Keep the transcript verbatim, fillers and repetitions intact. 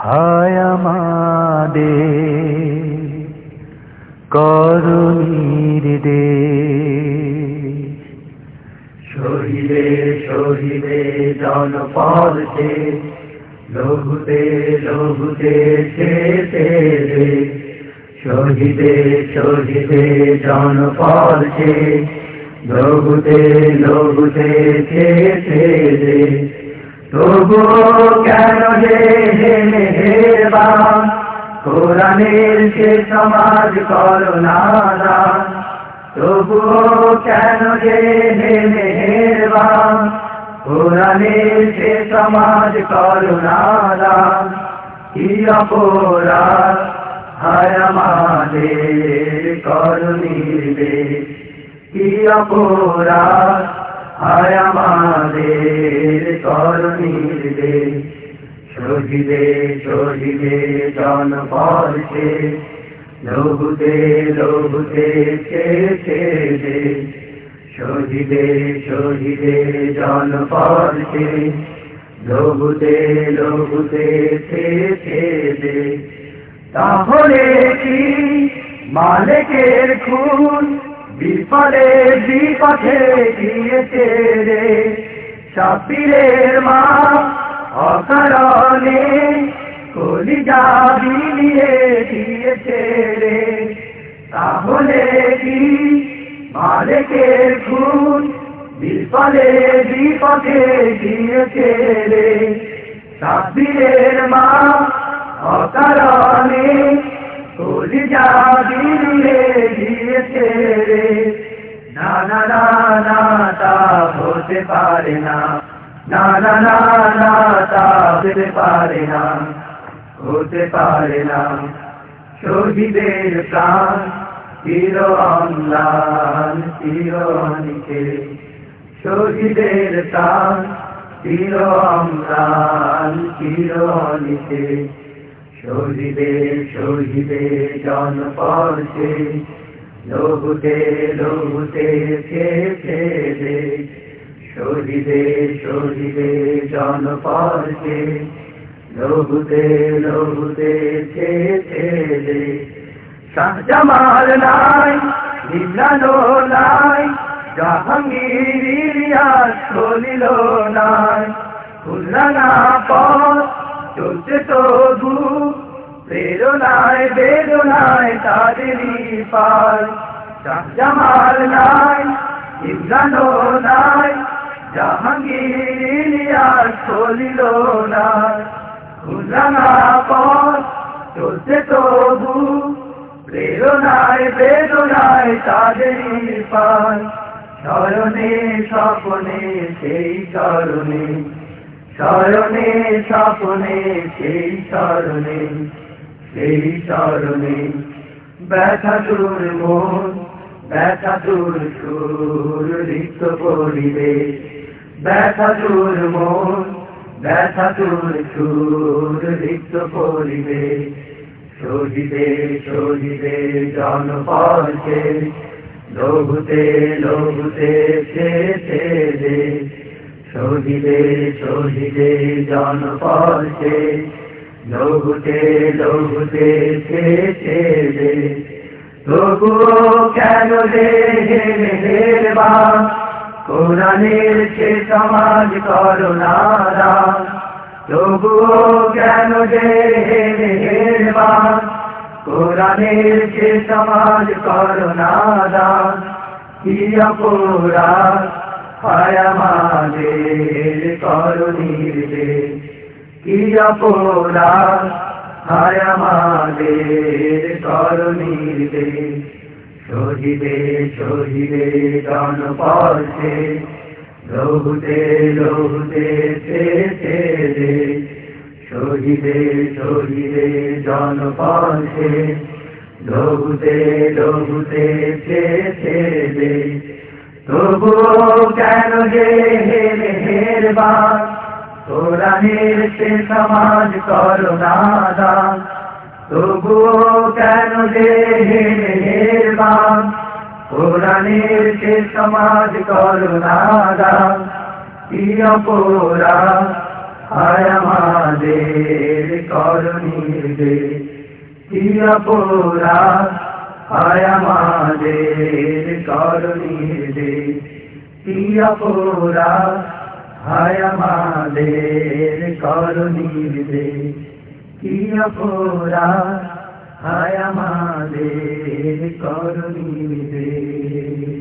হায় আমাদের করুণীর দেশ। শহীদে শহীদে জনপদ সে, লঘুতে লঘুতে শেষে রে। শহীদে শহীদে জনপদ সে, লঘুতে লঘুতে শেষে রে। তবুও কেন যে মেহেরবান, কোরআনের সে সমাজ করো নাদান। তবুও কেন যে মেহেরবান, কোরআনের সে সমাজ করো নাদান। কি অপরাধ হায় আমাদের করুণীর দেশ, কি অপরাধ হায় আমাদের করুণীর দেশ। শহীদে শহীদে জনপদ সে, লঘুতে লঘুতে শেষে রে। শহীদে শহীদে জনপদ সে, লঘুতে লঘুতে শেষে রে। তাহলে কি মালিকের খুন বিফলে বিপথে গিয়েছে রে। শাব্বিরের মা অকারণে কলিজা বিলিয়ে দিয়েছে রে। তাহলে কি মালিকের খুন বিফলে বিপথে গিয়েছে রে। শাব্বিরের মা অকারণে কলিজা বিলিয়ে দিয়েছে রে। না না না না তা হতে পারে না, না না না না তা হতে পারে না, হতে পারে না। শহীদের প্রাণ চির অম্লান চির অনিকে, শহীদের প্রাণ চির অম্লান চির অনিকে। শহীদে শহীদে জনপদ সে, লঘুতে লঘুতে শেষে রে। শহীদে শহীদে জনপদ সে, লঘুতে লঘুতে শেষে রে। শাহজামাল নাই নিবলানো নাই, জাহাঙ্গীর ইলিয়াস চলিল নাই। খুলনা পথ চলছে তবু প্রেরণায় বেদনায় তাদেরই পার। শাহজামাল নাই নিবলানো নাই, জাহাঙ্গীর ইলিয়াস চলিল নাই। খুলনা পথ চলছে তবু প্রেরণায় বেদনায় তাদেরই পার। স্মরণে স্বপনে সেই স্মরণে, স্মরণে স্বপনে সেই স্মরণে, সেই স্মরণে। ব্যথা তোর মন ব্যথা তোর সুর রিক্ত পরিবেশ। ব্যথা তোর মন ব্যথা তোর সুর রিক্ত পরিবেশ। শহীদে শহীদে জনপদ সে, লঘুতে লঘুতে শেষে রে। শহীদে শহীদে জনপদ সে, লঘুতে লঘুতে শেষে রে। তবুও কেন রে মেহেরবান, কোরআনের সে সমাজ করো নাদান। তবুও কেন রে মেহেরবান, কোরআনের সে সমাজ করো নাদান। কি অপরাধ হায় আমাদের করুণীর দেশ, কি অপরাধ হায় আমাদের করুণীর দেশ। শহীদে শহীদে জনপদ সে, লঘুতে লঘুতে শেষে রে। শহীদে শহীদে জনপদ সে, লঘুতে লঘুতে শেষে রে। তবুও কেন যে মেহেরবান, কোরআনের সে সমাজ করো নাদান। তবুও কেন যে মেহেরবান, কোরআনের সে সমাজ করো নাদান। কি অপরাধ হায় আমাদের করণীর দেশ কি অপরাধ হায় আমাদের করণীর দেশ কি অপরাধ হায় আমাদের করণীর দেশ কি অপরাধ হায় আমাদের করণীর দেশ